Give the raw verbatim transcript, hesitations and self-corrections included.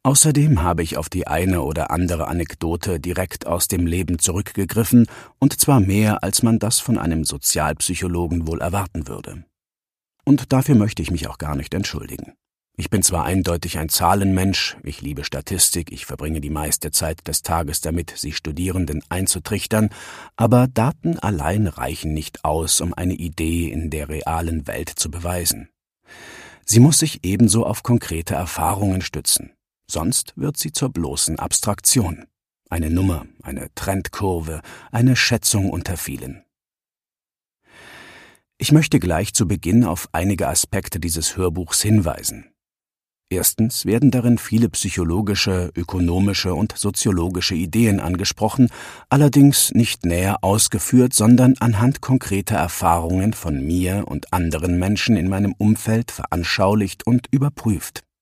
Außerdem habe ich auf die eine oder andere Anekdote direkt aus dem Leben zurückgegriffen, und zwar mehr, als man das von einem Sozialpsychologen wohl erwarten würde. Und dafür möchte ich mich auch gar nicht entschuldigen. Ich bin zwar eindeutig ein Zahlenmensch, ich liebe Statistik, ich verbringe die meiste Zeit des Tages damit, sie Studierenden einzutrichtern, aber Daten allein reichen nicht aus, um eine Idee in der realen Welt zu beweisen. Sie muss sich ebenso auf konkrete Erfahrungen stützen. Sonst wird sie zur bloßen Abstraktion. Eine Nummer, eine Trendkurve, eine Schätzung unter vielen. Ich möchte gleich zu Beginn auf einige Aspekte dieses Hörbuchs hinweisen. Erstens werden darin viele psychologische, ökonomische und soziologische Ideen angesprochen, allerdings nicht näher ausgeführt, sondern anhand konkreter Erfahrungen von mir und anderen Menschen in meinem Umfeld veranschaulicht und überprüft.